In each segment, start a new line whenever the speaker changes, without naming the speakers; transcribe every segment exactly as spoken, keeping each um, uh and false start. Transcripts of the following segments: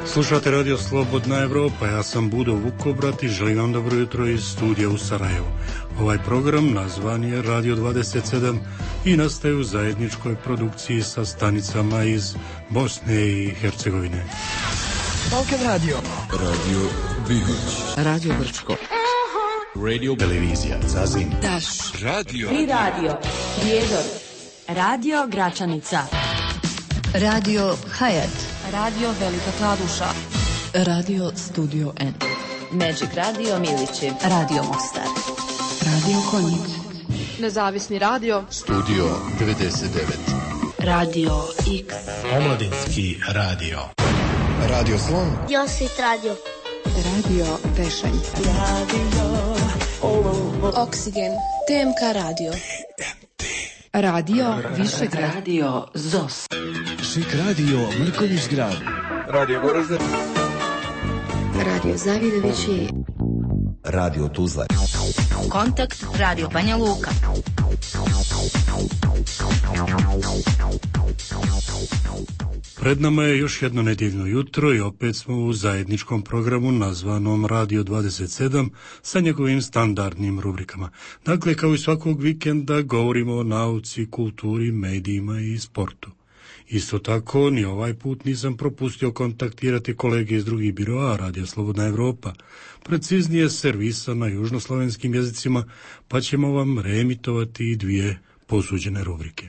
Slušate Radio Slobodna Evropa, ja sam Budo Vukobrat i želim vam dobro jutro iz studija u Sarajevu. Ovaj program nazvan je Radio dvadeset sedam i nastaje u zajedničkoj produkciji sa stanicama iz Bosne i Hercegovine.
Balkan Radio,
Radio Bihać,
Radio Brčko,
Radio Televizija Zazin,
Daš,
Radio
Tri Radio, Prijedor, Radio Gračanica,
Radio Hayat,
Radio Velika Kladuša,
Radio Studio N,
Magic Radio Milići,
Radio Mostar, Radio Konjic,
Nezavisni radio,
Studio devedeset devet,
Radio X,
Omladinski radio,
Radio Slon,
Josit Radio,
Radio Tešanj,
Radio
Oksigen, T M K Radio,
Radio Višegrad,
Radio Zos,
Šik radio Mrkonjić grad,
Radio Goražde,
Radio Zavidovići,
Radio Tuzla,
Kontakt Radio Banja Luka.
Pred nama je još jedno nedjeljno jutro i opet smo u zajedničkom programu nazvanom Radio dvadeset sedam sa njegovim standardnim rubrikama. Dakle, kao i svakog vikenda govorimo o nauci, kulturi, medijima i sportu. Isto tako, ni ovaj put nisam propustio kontaktirati kolege iz drugih biroa Radio Slobodna Evropa, preciznije servisa na južnoslovenskim jezicima, pa ćemo vam reemitovati i dvije posuđene rubrike.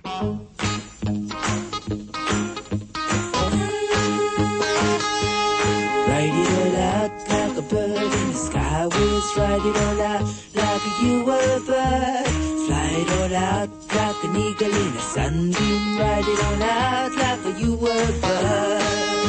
Write it all out like a bird in the sky. Words, write it all out like you were a bird. Fly it all out like an eagle in a sunbeam. Write it all out like you were a bird.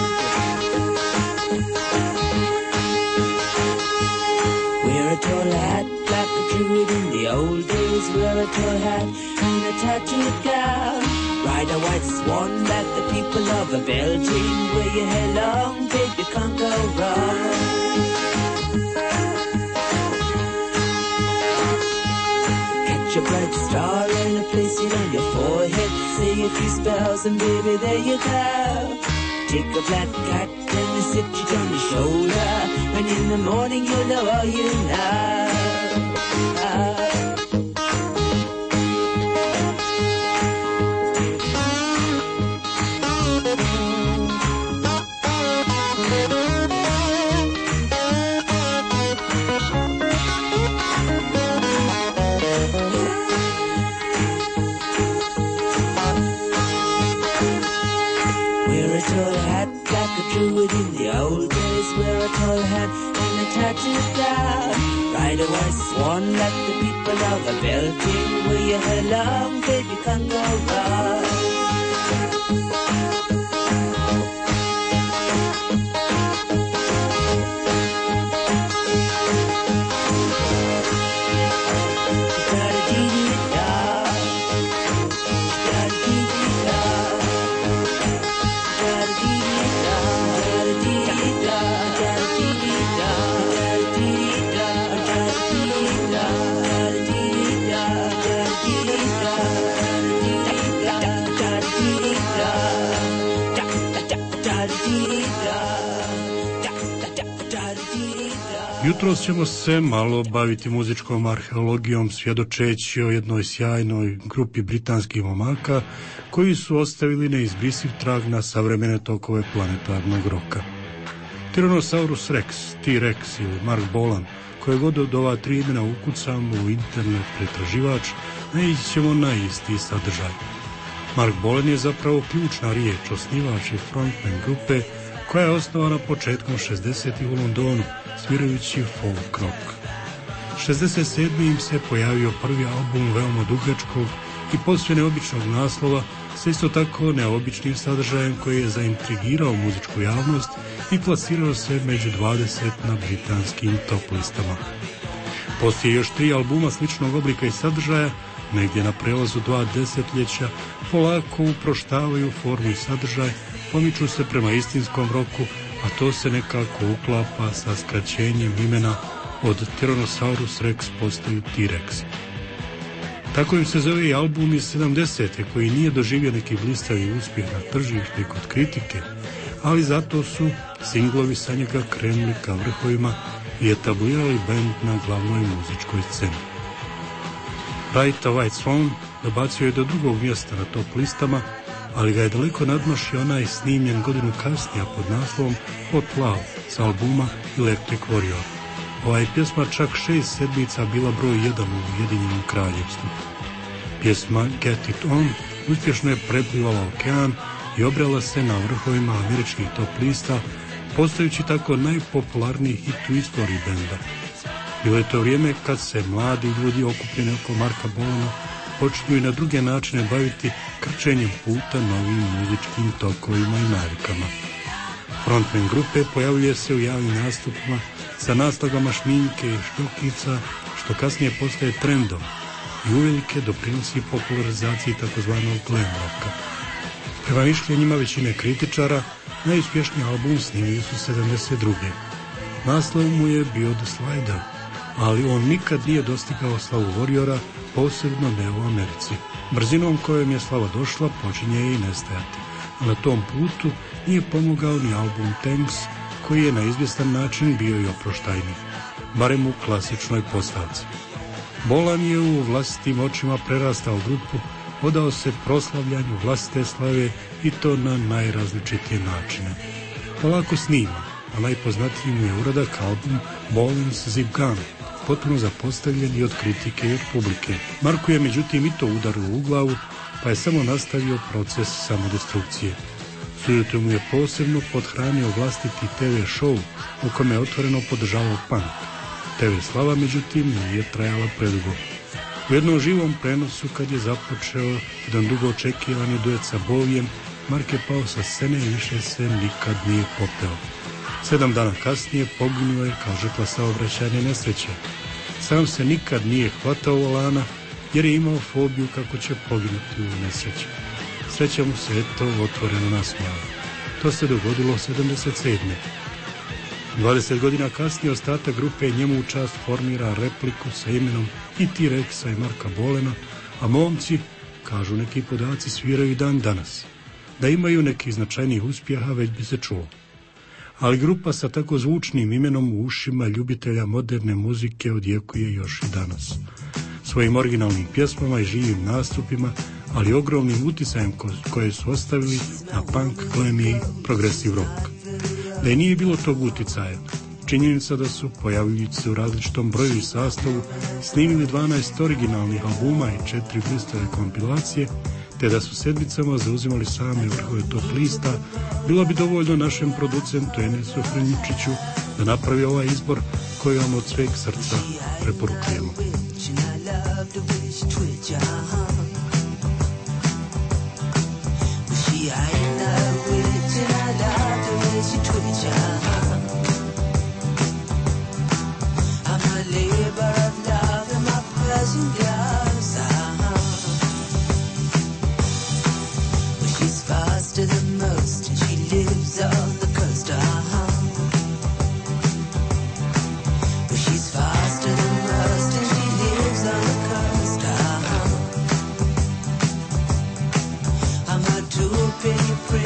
Wear a tall hat like a druid in the old days. Wear a tall hat and a tattooed gown. Ride a white swan like the people of a Belgium. Wear your hair long, babe, you can't go wrong. Catch a bright star and place it on your forehead. Say a few spells and baby, there you go. Take a black cat and sit it on your shoulder. And in the morning you'll know all you know. Ah. Druid in the old days, wear a tall hat and a tattooed gown. Ride a white swan like the people of a Belgium. Wear your hair long, baby, you can't go wrong.
Jutros ćemo se malo baviti muzičkom arheologijom, svjedočeći o jednoj sjajnoj grupi britanskih momaka koji su ostavili neizbrisiv trag na savremene tokove planetarnog roka. Tyrannosaurus Rex, T-Rex ili Mark Bolan, koje god od ova tri imena ukucamo u internet pretraživač, naići ćemo na isti sadržaj. Mark Bolan je zapravo ključna riječ, osnivač i frontman grupe koja je osnovana početkom šezdesetih u Londonu, svirajući folk rock. šezdeset sedme im se pojavio prvi album veoma dugačkog i posve neobičnog naslova sa isto tako neobičnim sadržajem koji je zaintrigirao muzičku javnost i plasirao se među dvadeset na britanskim top listama. Poslije još tri albuma sličnog oblika i sadržaja, negdje na prelazu dva desetljeća, polako uproštavaju formu i sadržaj, pomiču se prema istinskom roku, a to se nekako uklapa sa skraćenjem imena od Tyrannosaurus Rex postaju T-Rex. Tako im se zove i album iz sedamdesete koji nije doživio neki blistavi uspjeh na tržištu i kod kritike, ali zato su singlovi sa njega krenuli ka vrhovima i etablirali bend na glavnoj muzičkoj sceni. Right a White Swan dobacio je do drugog mjesta na top listama, ali ga je daleko nadmašio onaj snimljen godinu kasnije pod naslovom Hot Love s albuma Electric Warrior. Ova je pjesma čak šest sedmica bila broj jedan u Ujedinjenom kraljevstvu. Pjesma Get It On uspješno je preplivala okean i obrala se na vrhovima američkih top lista, postajući tako najpopularniji hit u istoriji benda. Bilo je to vrijeme kad se mladi ljudi okupljeni oko Marka Bolana počinju i na druge načine baviti krčenjem puta novim muzičkim tokovima i navikama. Frontman grupe pojavljuje se u javnim nastupima sa naslagama šminke i štokica, što kasnije postaje trendom i uvelike doprinosi popularizaciji takozvanog glam rocka. Prema mišljenjima većine kritičara, najuspješniji album snimili su sedamdeset druge. Naslov mu je bio The Slider, ali on nikad nije dostigao slavu Warriora, posebno ne u Americi. Brzinom kojom je slava došla počinje i nestajati, a na tom putu nije pomogao ni album Thanks, koji je na izvjestan način bio i oproštajni, barem u klasičnoj postavci. Bolan je u vlastitim očima prerastao grupu, odao se proslavljanju vlastite slave i to na najrazličitije načine. Polako snima, a najpoznatiji mu je uradak album Bolin's Zip Gun, potpuno zapostavljen i od kritike i od publike. Marku je međutim i to udarilo u glavu, pa je samo nastavio proces samodestrukcije. Sujetu mu je posebno podhranio vlastiti te ve show u kome je otvoreno podržavao punk. te ve slava međutim nije trajala predugo. U jednom živom prenosu kad je započeo jedan dugo očekivani duet sa Bovijem, Mark je pao sa scene i više se nikad nije popeo. Sedam dana kasnije poginuo je kao žrtva saobraćajne nesreće. Sam se nikad nije hvatao volana jer je imao fobiju kako će poginuti u nesreći. Sreća mu se eto otvoreno nasmijala. To se dogodilo sedamdeset sedme. dvadeset godina kasnije ostatak grupe njemu u čast formira repliku sa imenom i T-Rexa i Marka Bolena, a momci, kažu neki podaci, sviraju i dan danas. Da imaju neki značajnijih uspjeha već bi se čulo. Ali grupa sa tako zvučnim imenom u ušima ljubitelja moderne muzike odjekuje još i danas. Svojim originalnim pjesmama i živim nastupima, ali ogromnim uticajem koje su ostavili na punk, glam i progressive rock. Da je nije bilo tog uticaja, činjenica da su, pojavljujući se u različitom broju i sastavu, snimili dvanaest originalnih albuma i četiri blistave kompilacije, te da su sedmicama zauzimali same vrhove top lista, bilo bi dovoljno našem producentu Enisu Hrnjučiću da napravi ovaj izbor koji vam od sveg srca preporučujemo.
To the most, and she lives on the coast, uh-huh. But she's faster than most, and she lives on the coast, uh-huh. I'm a two-penny pretty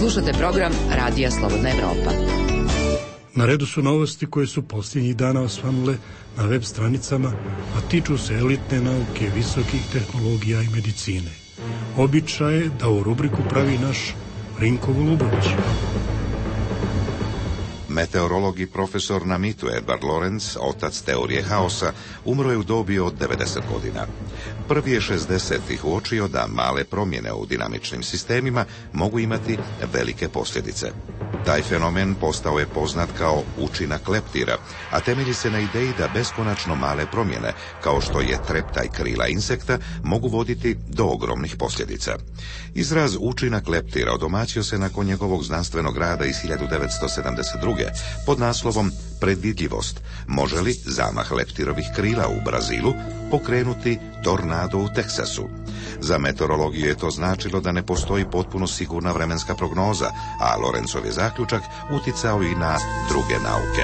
Slušate program Radija Slobodna Evropa.
Na redu su novosti koje su posljednjih dana osvanule na web stranicama, a tiču se elitne nauke, visokih tehnologija i medicine. Običaj je da u rubriku pravi naš Rinko Golubović.
Meteorolog i profesor na mitu Edward Lorenz, otac teorije haosa, umro je u dobi od devedeset godina. Prvi je šezdesetih uočio da male promjene u dinamičnim sistemima mogu imati velike posljedice. Taj fenomen postao je poznat kao učinak leptira, a temelji se na ideji da beskonačno male promjene, kao što je treptaj krila insekta, mogu voditi do ogromnih posljedica. Izraz učinak leptira odomaćio se nakon njegovog znanstvenog rada iz hiljadu devetsto sedamdeset druge pod naslovom Predvidljivost. Može li zamah leptirovih krila u Brazilu pokrenuti tornado u Teksasu? Za meteorologiju je to značilo da ne postoji potpuno sigurna vremenska prognoza, a Lorencov je zaključak uticao i na druge nauke.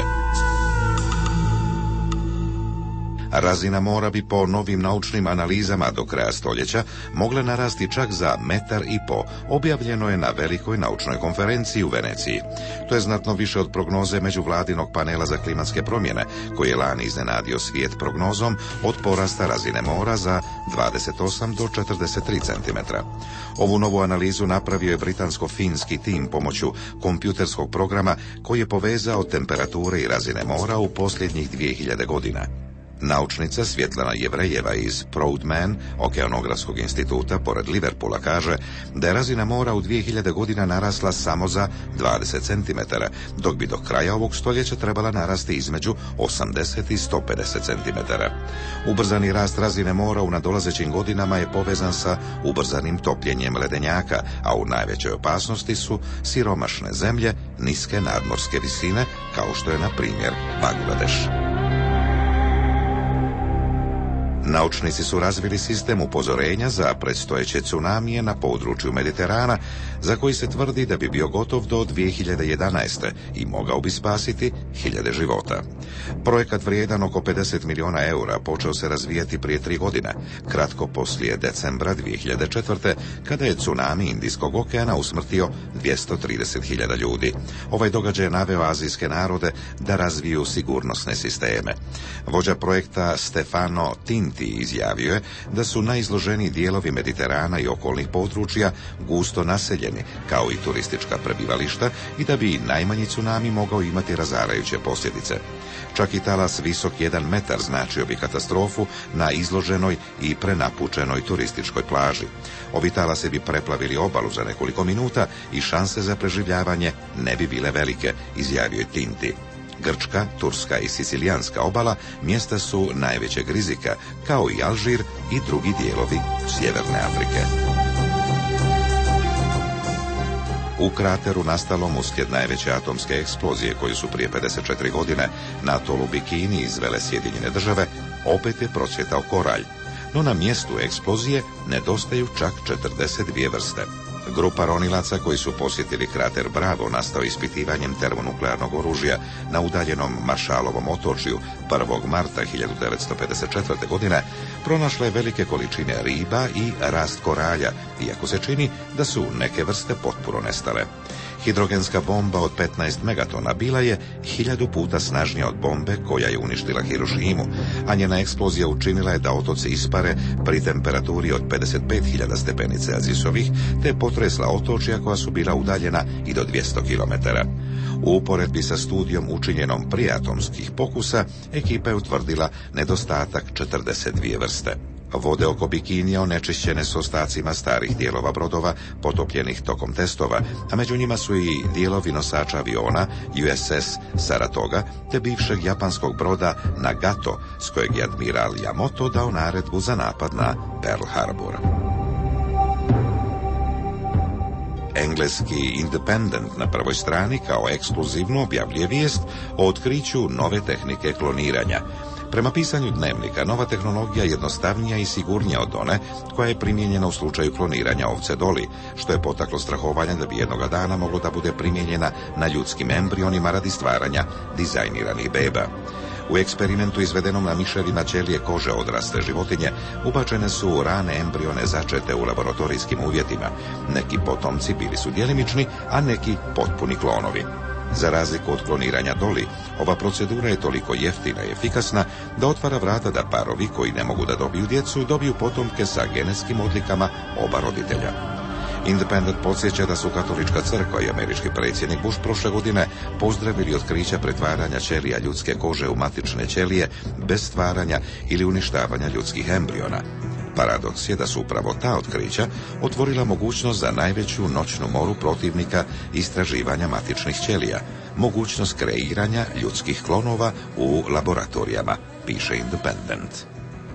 Razina mora bi po novim naučnim analizama do kraja stoljeća mogla narasti čak za metar i po, objavljeno je na velikoj naučnoj konferenciji u Veneciji. To je znatno više od prognoze međuvladinog panela za klimatske promjene, koji je lani iznenadio svijet prognozom od porasta razine mora za dvadeset osam do četrdeset tri centimetra. Ovu novu analizu napravio je britansko-finski tim pomoću kompjuterskog programa koji je povezao temperature i razine mora u posljednjih dvije hiljade godina. Naučnica Svjetlana Jevrejeva iz Proudman, Okeanografskog instituta pored Liverpoola, kaže da je razina mora u dvije hiljade godina narasla samo za dvadeset centimetara, dok bi do kraja ovog stoljeća trebala narasti između osamdeset i sto pedeset centimetara. Ubrzani rast razine mora u nadolazećim godinama je povezan sa ubrzanim topljenjem ledenjaka, a u najvećoj opasnosti su siromašne zemlje, niske nadmorske visine, kao što je na primjer Bangladeš. Naučnici su razvili sistem upozorenja za predstojeće tsunamije na području Mediterana, za koji se tvrdi da bi bio gotov do dvije hiljade jedanaeste i mogao bi spasiti hiljade života. Projekat vrijedan oko pedeset milijuna eura počeo se razvijati prije tri godine, kratko poslije decembra dvije hiljade četvrte, kada je tsunami Indijskog okeana usmrtio dvjesto trideset hiljada ljudi. Ovaj događaj je naveo azijske narode da razviju sigurnosne sisteme. Vođa projekta Stefano Tinti izjavio je da su najizloženiji dijelovi Mediterana i okolnih područja gusto naseljeni, kao i turistička prebivališta, i da bi najmanji tsunami mogao imati razarajuće posljedice. Čak i talas visok jedan metar značio bi katastrofu na izloženoj i prenapučenoj turističkoj plaži. Ovi talase bi preplavili obalu za nekoliko minuta i šanse za preživljavanje ne bi bile velike, izjavio je Tinti. Grčka, Turska i Sicilijanska obala mjesta su najvećeg rizika, kao i Alžir i drugi dijelovi Sjeverne Afrike. U krateru nastalom uslijed najveće atomske eksplozije koju su prije pedeset četiri godine na atolu Bikini izvele Sjedinjene Države, opet je procvjetao koralj, no na mjestu eksplozije nedostaju čak četrdeset dvije vrste. Grupa ronilaca koji su posjetili krater Bravo nastao ispitivanjem termonuklearnog oružja na udaljenom Maršalovom otočju prvog marta hiljadu devetsto pedeset četvrte. godine pronašle velike količine riba i rast koralja, iako se čini da su neke vrste potpuno nestale. Hidrogenska bomba od petnaest megatona bila je hiljadu puta snažnija od bombe koja je uništila Hirošimu, a njena eksplozija učinila je da otoci ispare pri temperaturi od pedeset pet hiljada stepeni Celzijusovih, te potresla otočja koja su bila udaljena i do dvjesto kilometara. U uporedbi sa studijom učinjenom prije atomskih pokusa, ekipa je utvrdila nedostatak četrdeset dvije vrste. Vode oko Bikinija onečišćene s ostacima starih dijelova brodova potopljenih tokom testova, a među njima su i dijelovi nosača aviona U S S Saratoga te bivšeg japanskog broda Nagato, s kojeg je admiral Yamamoto dao naredbu za napad na Pearl Harbor. Engleski Independent na prvoj strani kao ekskluzivno objavljuje vijest o otkriću nove tehnike kloniranja. Prema pisanju Dnevnika, nova tehnologija je jednostavnija i sigurnija od one koja je primijenjena u slučaju kloniranja ovce Dolly, što je potaklo strahovanje da bi jednoga dana moglo da bude primijenjena na ljudskim embrionima radi stvaranja dizajniranih beba. U eksperimentu izvedenom na miševima ćelije kože odrasle životinje ubačene su rane embrione začete u laboratorijskim uvjetima. Neki potomci bili su djelimični, a neki potpuni klonovi. Za razliku od kloniranja Dolly, ova procedura je toliko jeftina i efikasna da otvara vrata da parovi koji ne mogu da dobiju djecu dobiju potomke sa genetskim odlikama oba roditelja. Independent podsjeća da su Katolička crkva i američki predsjednik Bush prošle godine pozdravili otkrića pretvaranja ćelija ljudske kože u matične ćelije bez stvaranja ili uništavanja ljudskih embriona. Paradoks je da su upravo ta otkrića otvorila mogućnost za najveću noćnu moru protivnika istraživanja matičnih ćelija, mogućnost kreiranja ljudskih klonova u laboratorijama, piše Independent.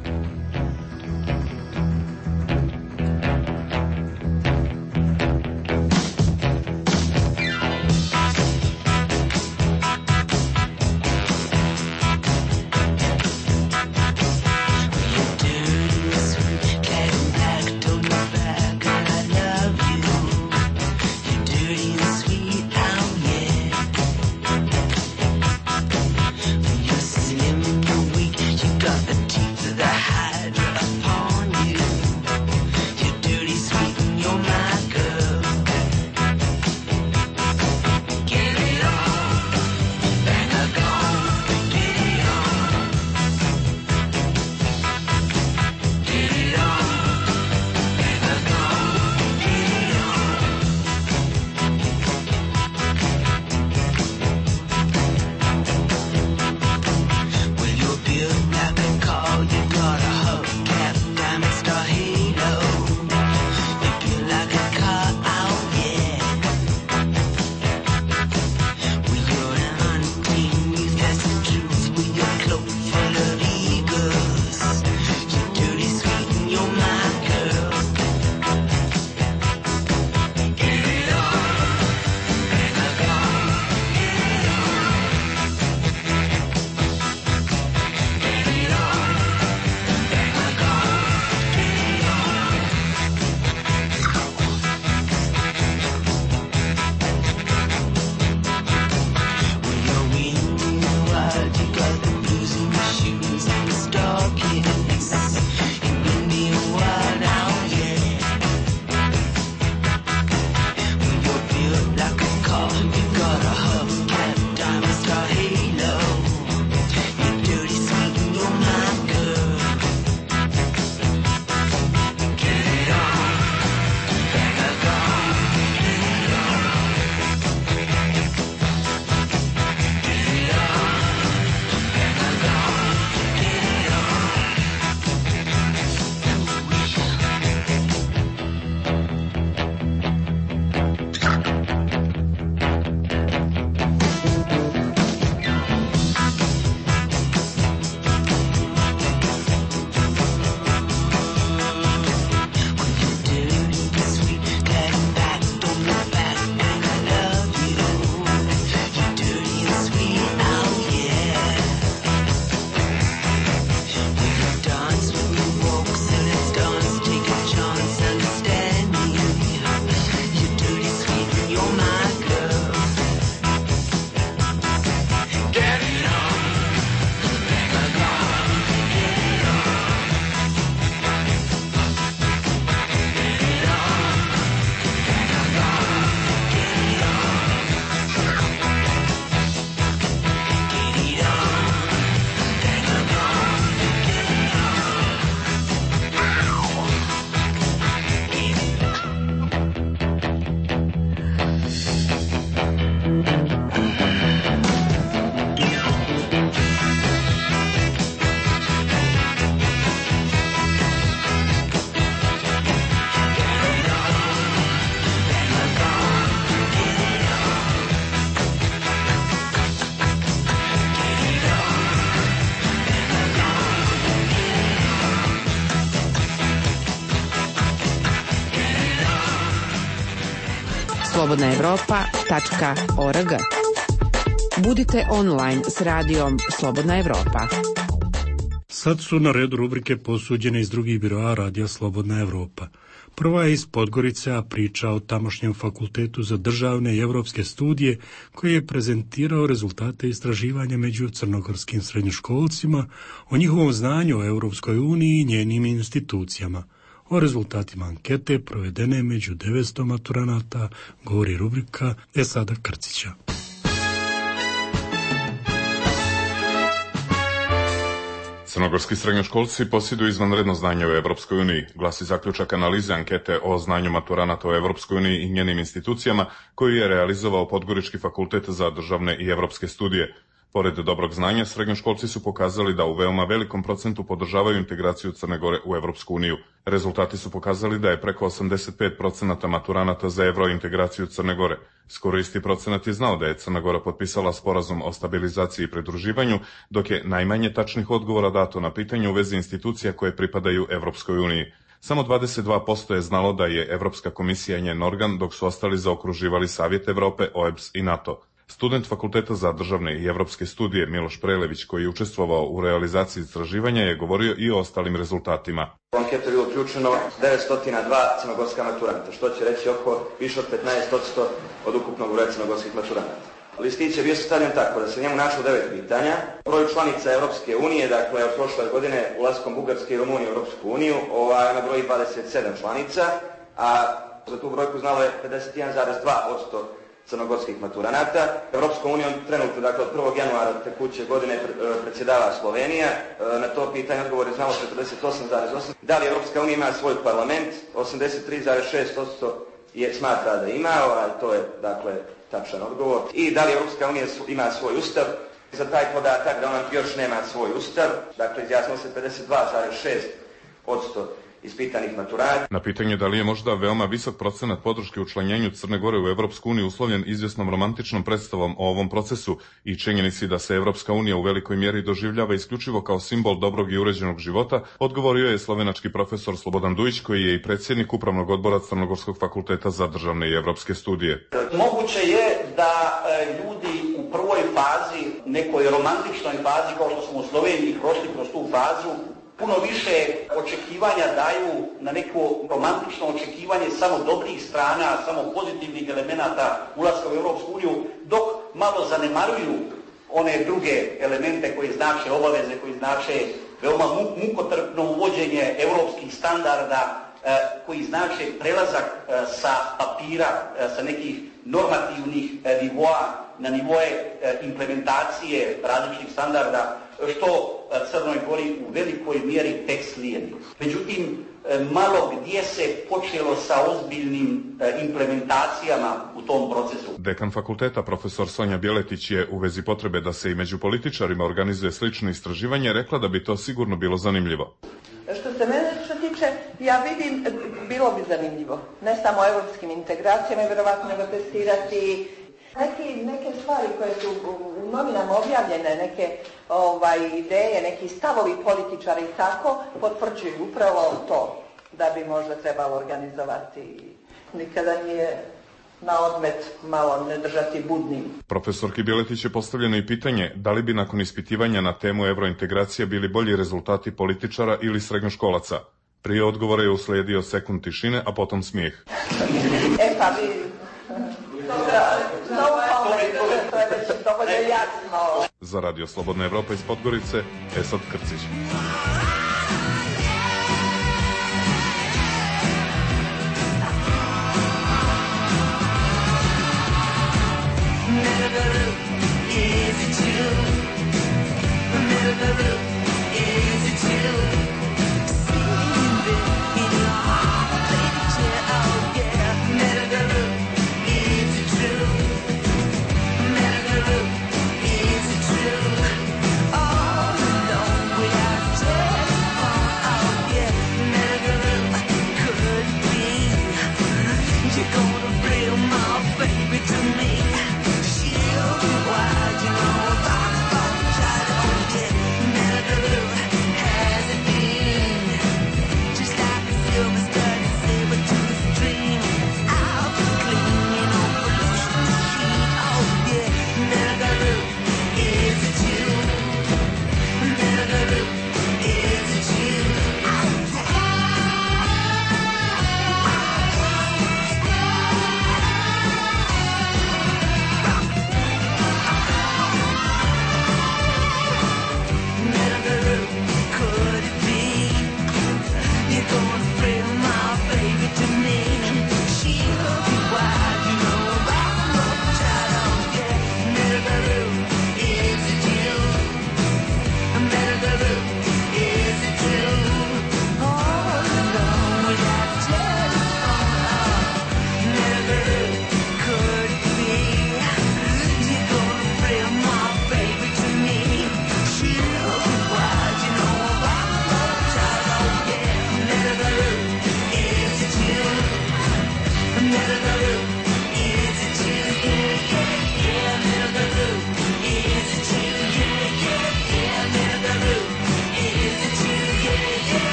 slobodna evropa tačka org. Budite online s radijom Slobodna Evropa.
Sad su na redu rubrike posuđene iz drugih biroa Radija Slobodna Evropa. Prva je iz Podgorice, a priča o tamošnjem fakultetu za državne i evropske studije, koji je prezentirao rezultate istraživanja među crnogorskim srednjoškolcima o njihovom znanju o Europskoj uniji i njenim institucijama. O rezultatima ankete provedene među devetsto maturanata govori rubrika Esada Krcića.
Crnogorski srednjoškolci posjeduju izvanredno znanje o Evropskoj uniji, glasi zaključak analize ankete o znanju maturanata o Evropskoj uniji i njenim institucijama, koju je realizovao Podgorički fakultet za državne i evropske studije. Pored dobrog znanja, srednjoškolci su pokazali da u veoma velikom procentu podržavaju integraciju Crne Gore u Evropsku uniju. Rezultati su pokazali da je preko osamdeset pet posto maturanata za evrointegraciju Crne Gore. Skoro isti procenat je znao da je Crna Gora potpisala sporazum o stabilizaciji i pridruživanju, dok je najmanje tačnih odgovora dato na pitanje u vezi institucija koje pripadaju Evropskoj uniji. Samo dvadeset dva posto je znalo da je Evropska komisija njen organ, dok su ostali zaokruživali Savjet Evrope, O E B S i NATO. Student Fakulteta za državne i evropske studije Miloš Prelević, koji je učestvovao u realizaciji istraživanja, je govorio i o ostalim rezultatima.
U anketu je bilo uključeno devetsto dva crnogorska maturanta, što će reći oko više od petnaest posto od ukupnog broja crnogorskih maturanata. Listić je bio sastavljen tako da se njemu našlo devet pitanja. Broj članica Evropske unije, dakle od prošle godine ulaskom Bugarske i Rumunije u Evropsku uniju, ovaj, na broji dvadeset sedam članica, a za tu brojku znalo je pedeset jedan zarez dva posto crnogorskih maturanata. Evropskom unijom trenutno, dakle od prvog januara tekuće godine predsjedava Slovenija. Na to pitanje odgovor je znalo četrdeset osam zarez osam. Da li Evropska unija ima svoj parlament? osamdeset tri zarez šest posto je smatra da ima, a to je dakle tačan odgovor. I da li Evropska unija ima svoj ustav? Za taj podatak da ona još nema svoj ustav, dakle izjasnilo se pedeset dva zarez šest posto ispitanih maturanata.
Na pitanje da li je možda veoma visok procenat podrške učlanjenju Crne Gore u Evropsku uniju uslovljen izvjesnom romantičnom predstavom o ovom procesu i činjenici da se Evropska unija u velikoj mjeri doživljava isključivo kao simbol dobrog i uređenog života, odgovorio je slovenački profesor Slobodan Dujić, koji je i predsjednik Upravnog odbora Crnogorskog fakulteta za državne i evropske studije.
Moguće je da ljudi u prvoj fazi, nekoj romantičnoj fazi, kao što smo u Sloveniji prošli kroz tu fazu, puno više očekivanja daju na neko romantično očekivanje samo dobrih strana, samo pozitivnih elemenata ulaska u Europsku uniju, dok malo zanemaruju one druge elemente koji znače obaveze, koji znače veoma mukotrpno uvođenje europskih standarda, koji znače prelazak sa papira, sa nekih normativnih nivoa na nivoe implementacije različitih standarda, što Crnoj Gori u velikoj mjeri tek slijedi. Međutim, malo gdje se počelo sa ozbiljnim implementacijama u tom procesu.
Dekan fakulteta, profesor Sonja Bjeletić, je u vezi potrebe da se i među političarima organizuje slično istraživanje rekla da bi to sigurno bilo zanimljivo.
Što se mene što tiče, ja vidim, bilo bi zanimljivo. Ne samo europskim integracijama, vjerovatno nego testirati Neki, neke stvari koje su u novinama objavljene, neke ovaj, ideje, neki stavovi političari i tako, potvrđuju upravo to da bi možda trebalo organizovati. Nikada nije na odmet malo ne držati budnim.
Profesorki Bjeletić je postavljeno i pitanje da li bi nakon ispitivanja na temu evrointegracije bili bolji rezultati političara ili srednjoškolaca. Prije odgovora je uslijedio sekund tišine, a potom smijeh.
E pa bi... To je već dovoljno jasno.
Za Radio Slobodna Evropa iz Podgorice, Esad Krcić.
Oh, no, we are just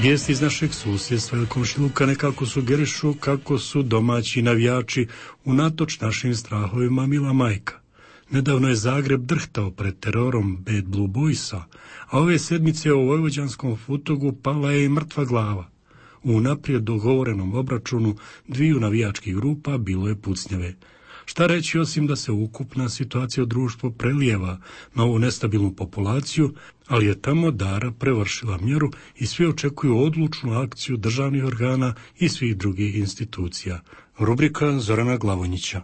Vijesti iz našeg susjedstva ili komšiluka nekako sugerišu kako su domaći navijači unatoč našim strahovima mila majka. Nedavno je Zagreb drhtao pred terorom Bad Blue Boysa, a ove sedmice u vojvođanskom Futogu pala je i mrtva glava. U naprijed dogovorenom obračunu dviju navijačkih grupa bilo je pucnjave. Šta reći osim da se ukupna situacija u društvu prelijeva na ovu nestabilnu populaciju, ali je tamo Dara prevršila mjeru i svi očekuju odlučnu akciju državnih organa i svih drugih institucija. Rubrika Zorana Glavonjića.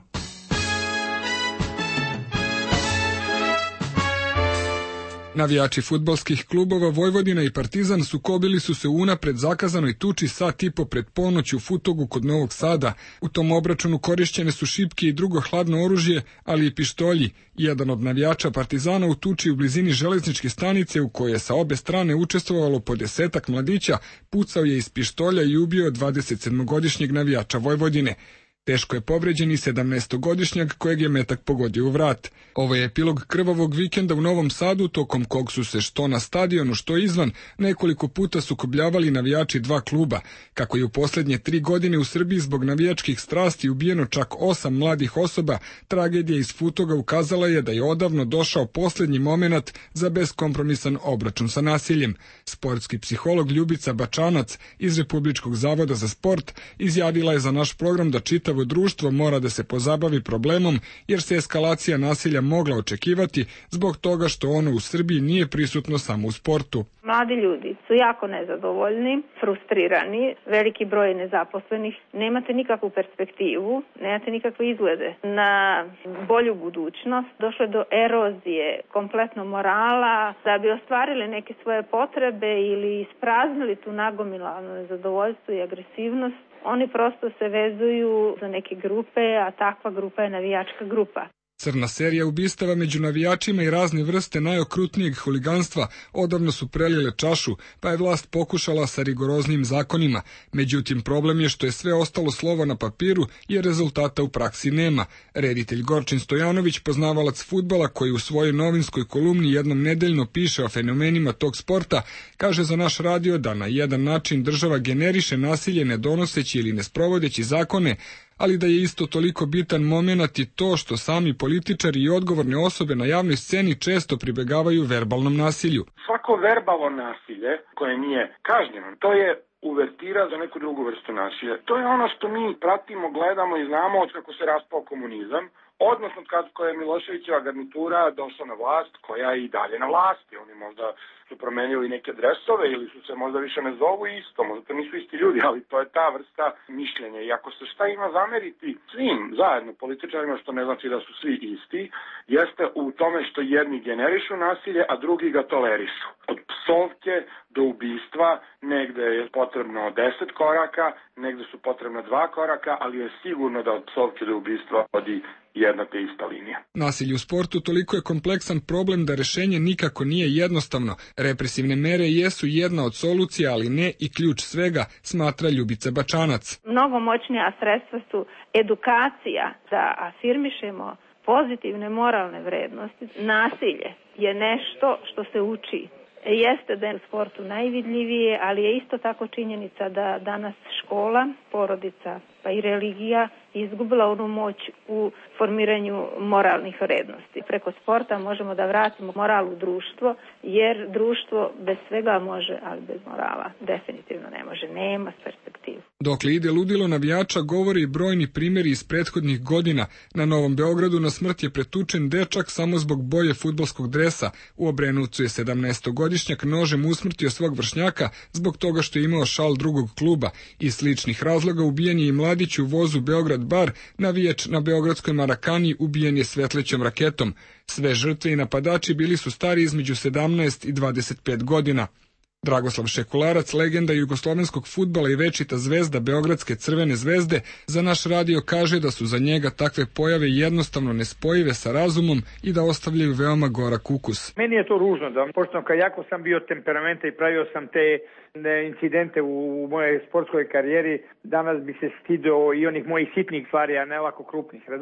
Navijači fudbalskih klubova Vojvodina i Partizan sukobili su se u unapred zakazanoj tuči sat i po pred ponoć u Futogu kod Novog Sada. U tom obračunu korišćene su šipke i drugo hladno oružje, ali i pištolji. Jedan od navijača Partizana u tuči u blizini železničke stanice u kojoj je sa obe strane učestvovalo po desetak mladića, pucao je iz pištolja i ubio dvadesetsedmogodišnjeg navijača Vojvodine. Teško je povređen i sedamnaestogodišnjak kojeg je metak pogodio u vrat. Ovo je epilog krvavog vikenda u Novom Sadu, tokom kog su se što na stadionu, što izvan, nekoliko puta sukobljavali navijači dva kluba. Kako je u posljednje tri godine u Srbiji zbog navijačkih strasti ubijeno čak osam mladih osoba, tragedija iz Futoga ukazala je da je odavno došao posljednji momenat za beskompromisan obračun sa nasiljem. Sportski psiholog Ljubica Bačanac iz Republičkog zavoda za sport izjavila je za naš program da čitavo društvo mora da se pozabavi problemom jer se eskalacija nasilja mogla očekivati zbog toga što ono u Srbiji nije prisutno samo u sportu.
Mladi ljudi su jako nezadovoljni, frustrirani, veliki broj nezaposlenih, nemate nikakvu perspektivu, nemate nikakve izglede na bolju budućnost. Došlo je do erozije kompletno morala. Da bi ostvarili neke svoje potrebe ili ispraznili tu nagomilanu nezadovoljstvo i agresivnost, oni prosto se vezuju za neke grupe, a takva grupa je navijačka grupa.
Crna serija ubistava među navijačima i razne vrste najokrutnijeg huliganstva odavno su prelile čašu, pa je vlast pokušala sa rigoroznim zakonima. Međutim, problem je što je sve ostalo slovo na papiru jer rezultata u praksi nema. Reditelj Gorčin Stojanović, poznavalac fudbala koji u svojoj novinskoj kolumni jednom nedeljno piše o fenomenima tog sporta, kaže za naš radio da na jedan način država generiše nasilje ne donoseći ili ne sprovodeći zakone, ali da je isto toliko bitan momenat i to što sami političari i odgovorne osobe na javnoj sceni često pribegavaju verbalnom nasilju.
Svako verbalno nasilje koje nije kažnjeno, to je uvertira za neku drugu vrstu nasilja. To je ono što mi pratimo, gledamo i znamo od kako se raspao komunizam, odnosno kako je Miloševićeva garnitura došla na vlast, koja je i dalje na vlasti. Oni možda su promenili neke dresove ili su se možda više ne zovu isto, možda to nisu isti ljudi, ali to je ta vrsta mišljenja. I ako se šta ima zameriti svim zajedno političarima, što ne znači da su svi isti, jeste u tome što jedni generišu nasilje, a drugi ga tolerišu. Od psovke do ubistva negde je potrebno deset koraka, negde su potrebna dva koraka, ali je sigurno da od psovke do ubistva vodi jedna te ista linija.
Nasilje u sportu toliko je kompleksan problem da rešenje nikako nije jednostavno. Represivne mere jesu jedna od solucija, ali ne i ključ svega, smatra Ljubica Bačanac.
Mnogo moćnija sredstva su edukacija, da afirmišemo pozitivne moralne vrednosti. Nasilje je nešto što se uči. Jeste da je u sportu najvidljivije, ali je isto tako činjenica da danas škola, porodica pa i religija izgubila onu moć u formiranju moralnih vrednosti. Preko sporta možemo da vratimo moral u društvo, jer društvo bez svega može, ali bez morala definitivno ne može, nema perspektivu.
Dokle ide ludilo navijača govore i brojni primjeri iz prethodnih godina. Na Novom Beogradu na smrt je pretučen dečak samo zbog boje fudbalskog dresa. U Obrenovcu je sedamnaestogodišnjak nožem usmrtio svog vršnjaka zbog toga što je imao šal drugog kluba. Iz sličnih razloga ubijen je i mladić u vozu Beograd Bar, navijač na beogradskoj Marakani ubijen je svetlećom raketom. Sve žrtve i napadači bili su stari između sedamnaest i dvadeset pet godina. Dragoslav Šekularac, legenda jugoslovenskog fudbala i večita zvezda Beogradske Crvene zvezde, za naš radio kaže da su za njega takve pojave jednostavno nespojive sa razumom i da ostavljaju veoma gorak ukus.
Meni je to ružno, da pošto kad jako sam bio temperamenta i pravio sam te incidente u mojoj sportskoj karijeri, danas bi se stidio i onih mojih sitnih stvari, a ne ovako krupnih, razumete?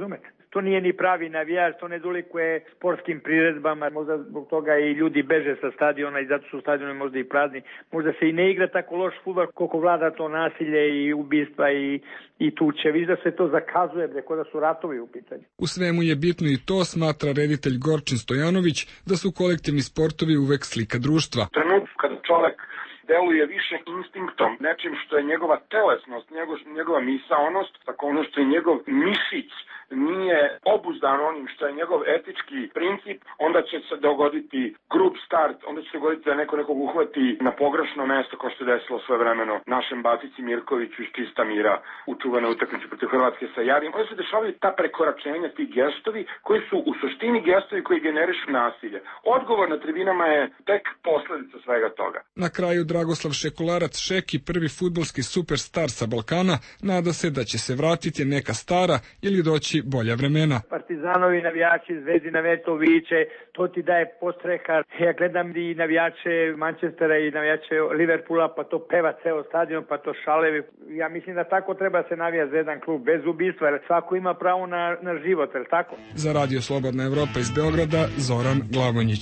to nije ni pravi navijač, to ne dolikuje sportskim priredbama, možda zbog toga i ljudi beže sa stadiona i zato su stadioni možda i prazni. Možda se i ne igra tako loš fudbal koliko vlada to nasilje i ubistva i, i tuče. Viš da se to zakazuje, bre, da su ratovi u pitanju.
U svemu je bitno i to, smatra reditelj Gorčin Stojanović, da su kolektivni sportovi uvek slika društva.
Trenutno kada čovek deluje više instinktom, nečim što je njegova telesnost, njegov, njegova misaonost, tako ono što je njegov mišić nije obuzdan onim što je njegov etički princip, onda će se dogoditi grup start, onda će se dogoditi da neko nekog uhvati na pogrešno mesto, kao što je desilo svojevremeno našem Batici Mirkoviću iz čista mira u čuvenoj utakmici protiv Hrvatske sa Jarijem. Onda se dešavaju ta prekoračenja, ti gestovi koji su u suštini gestovi koji generišu nasilje. Odgovor na tribinama je tek posledica svega toga.
Na kraju Dragoslav Šekularac Šeki, prvi fudbalski superstar sa Balkana, nada se da će se vratiti neka stara ili doći bolja vremena.
Partizanovi navijači, Zvezdi navijači to viče, to ti daje postreha. Ja gledam i navijače Manchestera i navijače Liverpoola, pa to peva ceo stadion, pa to šalevi. Ja mislim da tako treba se navija za jedan klub, bez ubistva, jer svako ima pravo na, na život, jer tako?
Za Radio Slobodna Evropa iz Beograda, Zoran Glavonjić.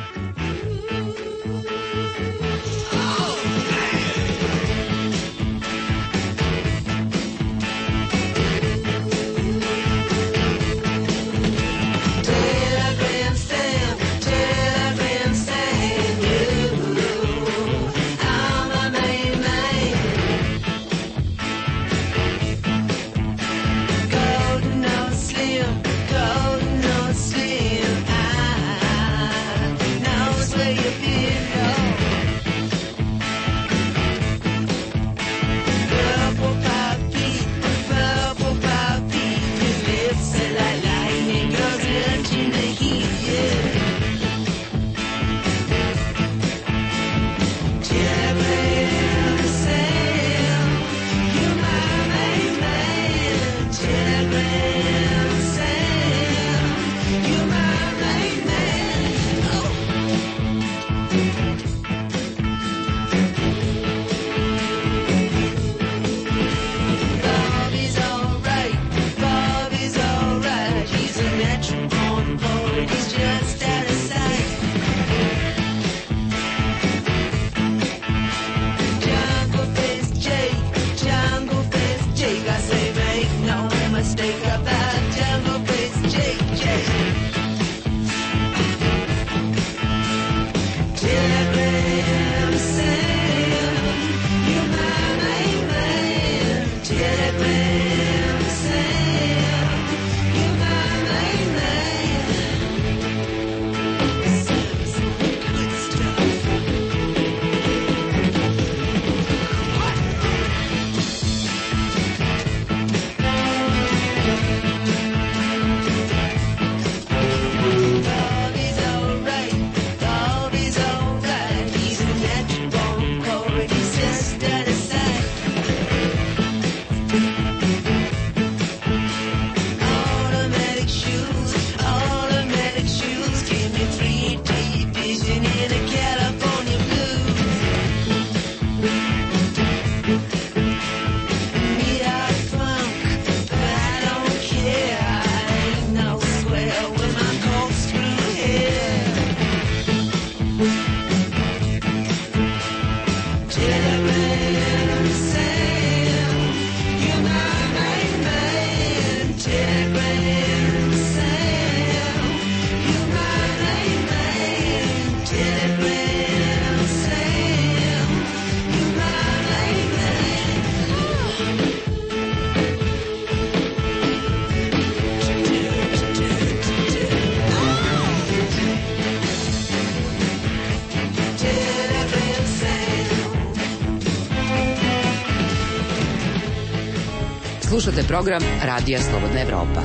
Slušate program Radija Slobodna Evropa.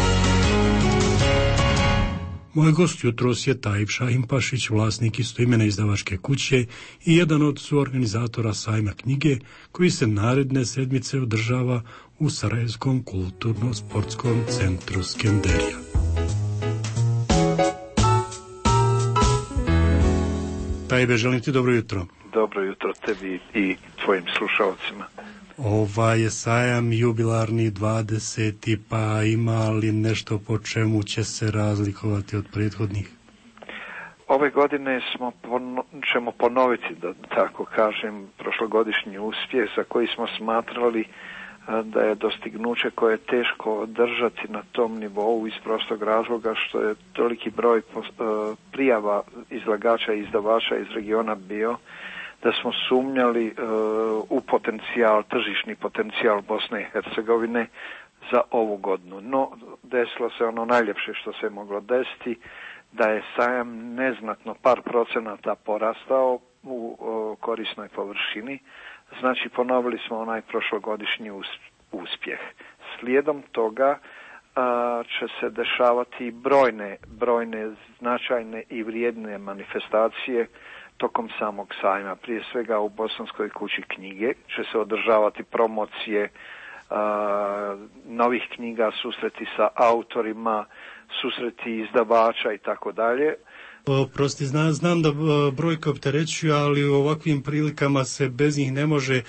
Moj gost jutros je Tajib Šahimpašić, vlasnik istoimene izdavačke kuće i jedan od suorganizatora sajma knjige koji se naredne sedmice održava u Sarajevskom kulturno-sportskom centru Skenderija. Tajbe, želim ti dobro jutro.
Dobro jutro tebi i tvojim slušalcima.
Ovaj je sajam jubilarni dvadeseti, pa ima li nešto po čemu će se razlikovati od prethodnih?
Ove godine smo pono, ćemo ponoviti, da tako kažem, prošlogodišnji uspjeh za koji smo smatrali da je dostignuće koje je teško održati na tom nivou iz prostog razloga što je toliki broj prijava izlagača i izdavača iz regiona bio da smo sumnjali uh, u potencijal, tržišni potencijal Bosne i Hercegovine za ovu godinu. No, desilo se ono najljepše što se je moglo desiti, da je sajam neznatno par procenata porastao u uh, korisnoj površini, znači ponovili smo onaj prošlogodišnji uspjeh. Slijedom toga uh, će se dešavati brojne, brojne značajne i vrijedne manifestacije tokom samog sajma. Prije svega u Bosanskoj kući knjige će se održavati promocije a, novih knjiga, susreti sa autorima, susreti izdavača i tako dalje.
Prosti, znam, znam da brojka opterećuje, ali u ovakvim prilikama se bez njih ne može,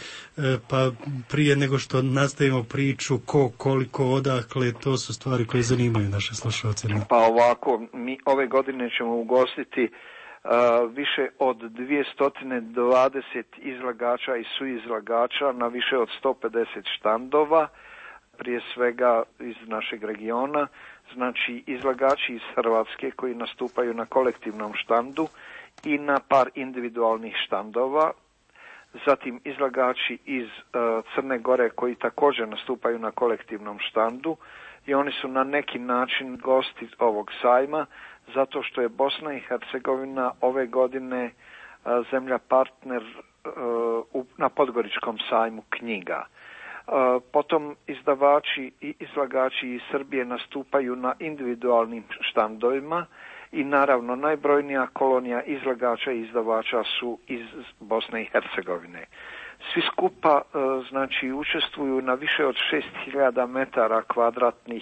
pa prije nego što nastavimo priču ko, koliko, odakle, to su stvari koje zanimaju naše slušalce.
Pa ovako, mi ove godine ćemo ugostiti Uh, više od dvjesto dvadeset izlagača i suizlagača na više od sto pedeset štandova, prije svega iz našeg regiona, znači izlagači iz Hrvatske koji nastupaju na kolektivnom štandu i na par individualnih štandova, zatim izlagači iz uh, Crne Gore koji također nastupaju na kolektivnom štandu i oni su na neki način gosti ovog sajma, zato što je Bosna i Hercegovina ove godine a, zemlja partner a, u, na Podgoričkom sajmu knjiga. A, potom izdavači i izlagači iz Srbije nastupaju na individualnim štandovima i naravno najbrojnija kolonija izlagača i izdavača su iz Bosne i Hercegovine. Svi skupa a, znači učestvuju na više od šest hiljada metara kvadratnih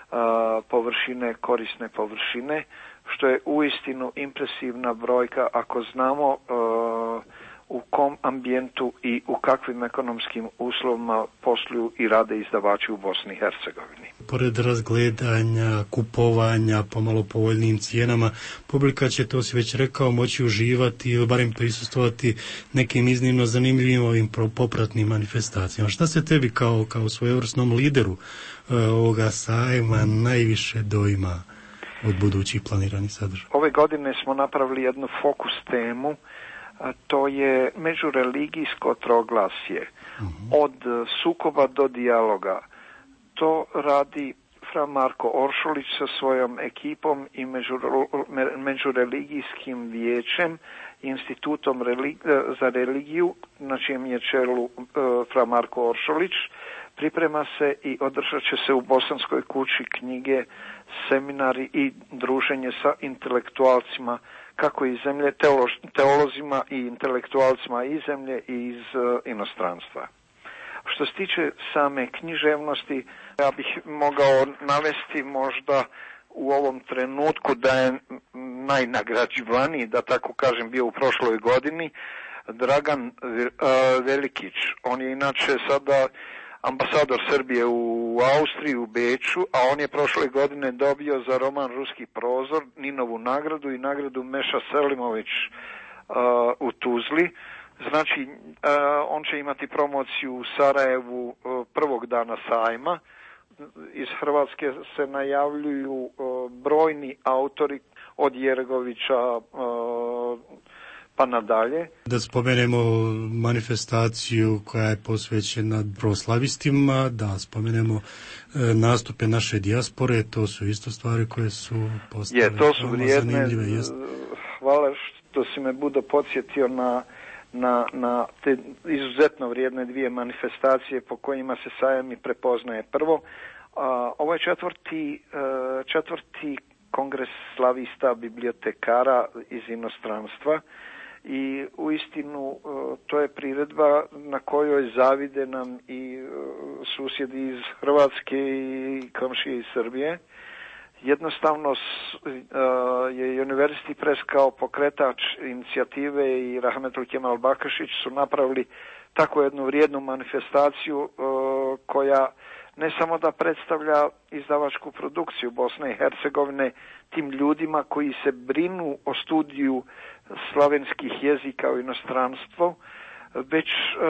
a, površine, korisne površine, što je uistinu impresivna brojka ako znamo uh, u kom ambijentu i u kakvim ekonomskim uslovima posluju i rade izdavači u Bosni i Hercegovini.
Pored razgledanja, kupovanja po malo povoljnijim cijenama, publika će, to si već rekao, moći uživati ili barem prisustvovati nekim iznimno zanimljivim ovim popratnim manifestacijama. Šta se tebi kao, kao svojevrsnom lideru uh, ovoga sajma najviše doima od budućih planiranih sadržaja?
Ove godine smo napravili jednu fokus temu, a to je međureligijsko troglasje. Uh-huh. Od sukoba do dijaloga. To radi fra Marko Oršulić sa svojom ekipom i međureligijskim vijećem, institutom za religiju, na čijem je čelu uh, fra Marko Oršulić. Priprema se i održat će se u Bosanskoj kući knjige seminari i druženje sa intelektualcima kako iz zemlje, teolož, teolozima i intelektualcima iz zemlje i iz uh, inostranstva. Što se tiče same književnosti, ja bih mogao navesti možda u ovom trenutku da je najnagrađivaniji, da tako kažem, bio u prošloj godini Dragan uh, Velikić. On je inače sada ambasador Srbije u Austriji, u Beču, a on je prošle godine dobio za roman Ruski prozor Ninovu nagradu i nagradu Meša Selimović uh, u Tuzli. Znači, uh, on će imati promociju u Sarajevu uh, prvog dana sajma. Iz Hrvatske se najavljuju uh, brojni autori od Jergovića uh, pa nadalje.
Da spomenemo manifestaciju koja je posvećena proslavistima, da spomenemo e, nastupe naše dijaspore, to su isto stvari koje su postale
je, to su vrijedne,
zanimljive. Jest.
Hvala što si me Budo podsjetio na, na, na te izuzetno vrijedne dvije manifestacije po kojima se sajam i prepoznaje. Prvo, a, ovo je četvrti, a, četvrti kongres slavista bibliotekara iz inostranstva, i uistinu to je priredba na kojoj zavide nam i susjedi iz Hrvatske i komšije iz Srbije, Jednostavno je University Press kao pokretač inicijative i Rahmetli Kemal Bakašić su napravili tako jednu vrijednu manifestaciju koja ne samo da predstavlja izdavačku produkciju Bosne i Hercegovine tim ljudima koji se brinu o studiju slavenskih jezika u inostranstvu, već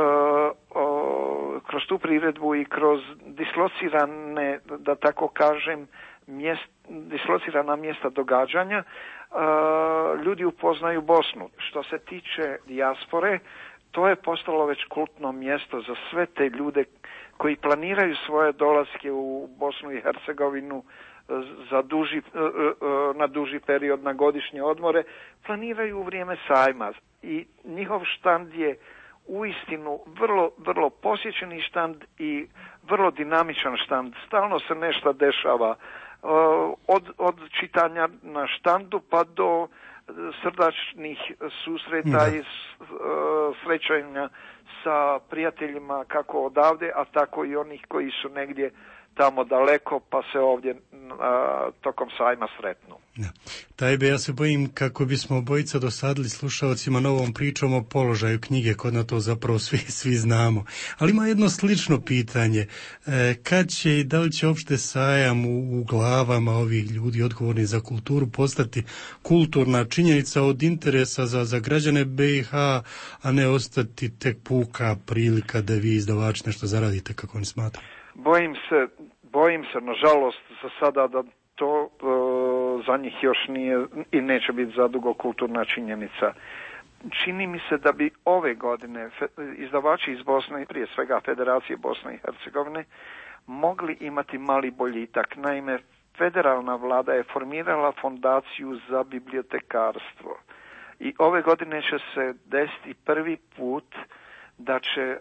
kroz tu priredbu i kroz dislocirane, da tako kažem, mjest, dislocirana mjesta događanja, ljudi upoznaju Bosnu. Što se tiče dijaspore, to je postalo već kultno mjesto za sve te ljude koji planiraju svoje dolaske u Bosnu i Hercegovinu za duži, na duži period, na godišnje odmore, planiraju u vrijeme sajma. I njihov štand je uistinu vrlo, vrlo posjećeni štand i vrlo dinamičan štand. Stalno se nešto dešava. Od, od čitanja na štandu pa do srdačnih susreta da. i srećanja sa prijateljima kako odavde, a tako i onih koji su negdje tamo daleko pa se ovdje a, tokom sajma sretnu.
Da. Tajbe, ja se bojim kako bismo obojica dosadili slušalcima novom pričom o položaju knjige, kod na to zapravo svi, svi znamo. Ali ima jedno slično pitanje. E, kad će i da li će opšte sajam u, u glavama ovih ljudi odgovorni za kulturu postati kulturna činjenica od interesa za, za građane B i H, a ne ostati tek puka prilika da vi izdavači nešto zaradite, kako oni smatraju?
Bojim se, bojim se, nažalost, za sada da to e, za njih još nije i neće biti zadugo kulturna činjenica. Čini mi se da bi ove godine fe, izdavači iz Bosne, prije svega Federacije Bosne i Hercegovine, mogli imati mali boljitak. Naime, federalna vlada je formirala fondaciju za bibliotekarstvo. I ove godine će se desiti prvi put da će e,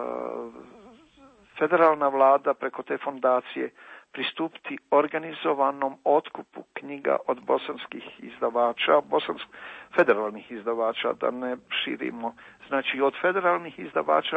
federalna vlada preko te fondacije pristupiti organizovanom otkupu knjiga od bosanskih izdavača, bosansk, federalnih izdavača, da ne širimo. Znači, od federalnih izdavača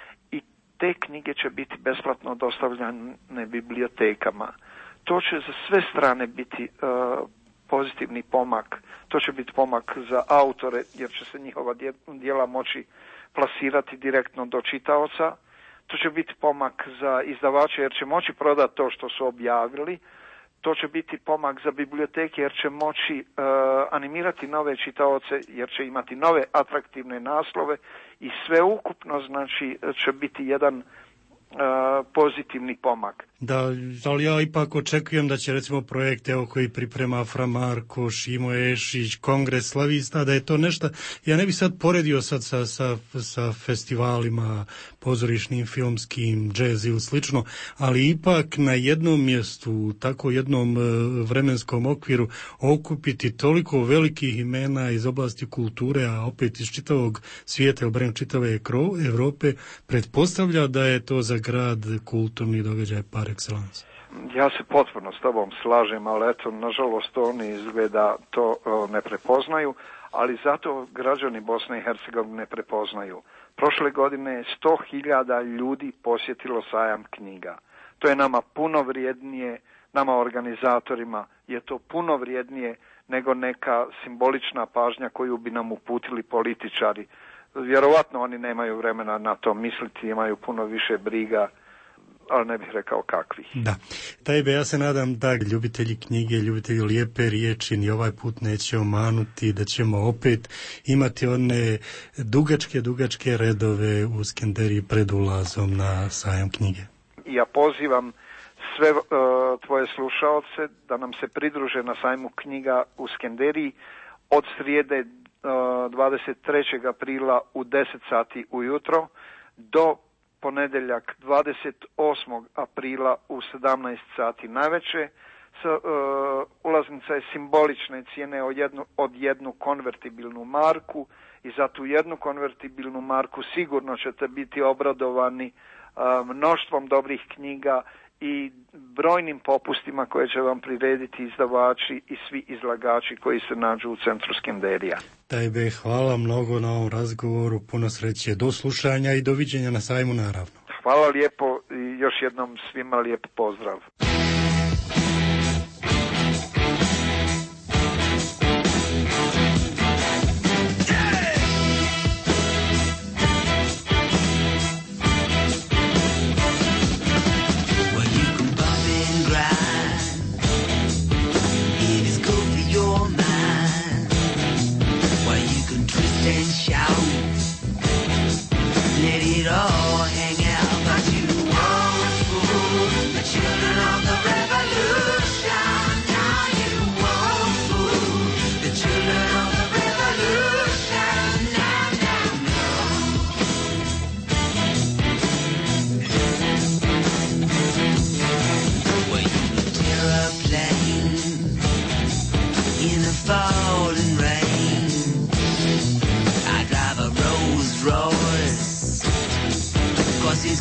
i te knjige će biti besplatno dostavljane bibliotekama. To će za sve strane biti uh, pozitivni pomak. To će biti pomak za autore, jer će se njihova djela moći plasirati direktno do čitaoca. To će biti pomak za izdavače jer će moći prodati to što su objavili. To će biti pomak za biblioteke jer će moći uh, animirati nove čitaoce jer će imati nove atraktivne naslove i sve ukupno znači će biti jedan uh, pozitivni pomak.
Da, ali ja ipak očekujem da će recimo projekt evo koji priprema Fra Marko, Šimo Ešić, Kongres slavista, da je to nešto, ja ne bih sad poredio sad sa, sa, sa festivalima pozorišnim, filmskim, džez ili slično, ali ipak na jednom mjestu, u tako jednom vremenskom okviru okupiti toliko velikih imena iz oblasti kulture, a opet iz čitavog svijeta, ili barem čitave Evrope, pretpostavlja da je to za grad kulturni događaj par excellence.
Ja se potpuno s tobom slažem, ali eto, nažalost, oni izgleda to o, ne prepoznaju, ali zato građani Bosne i Hercegovine ne prepoznaju. Prošle godine sto hiljada ljudi posjetilo sajam knjiga. To je nama puno vrijednije, nama organizatorima je to puno vrijednije nego neka simbolična pažnja koju bi nam uputili političari. Vjerovatno oni nemaju vremena na to misliti, imaju puno više briga, ali ne bih rekao kakvih.
Da. Tajbe, ja se nadam da ljubitelji knjige, ljubitelji lijepe riječi ni ovaj put neće omanuti, da ćemo opet imati one dugačke, dugačke redove u Skenderiji pred ulazom na sajam knjige.
Ja pozivam sve uh, tvoje slušaoce da nam se pridruže na sajmu knjiga u Skenderiji od srijede uh, dvadeset trećeg aprila u deset sati ujutro do ponedjeljak dvadeset osmog aprila u sedamnaest sati navečer. S, uh, ulaznica je simbolične cijene od jednu, od jednu konvertibilnu marku i za tu jednu konvertibilnu marku sigurno ćete biti obradovani uh, mnoštvom dobrih knjiga i brojnim popustima koje će vam prirediti izdavači i svi izlagači koji se nađu u centru Skenderija.
Tajbe, hvala mnogo na ovom razgovoru, puno sreće, do slušanja i doviđenja na sajmu naravno.
Hvala lijepo i još jednom svima lijep pozdrav.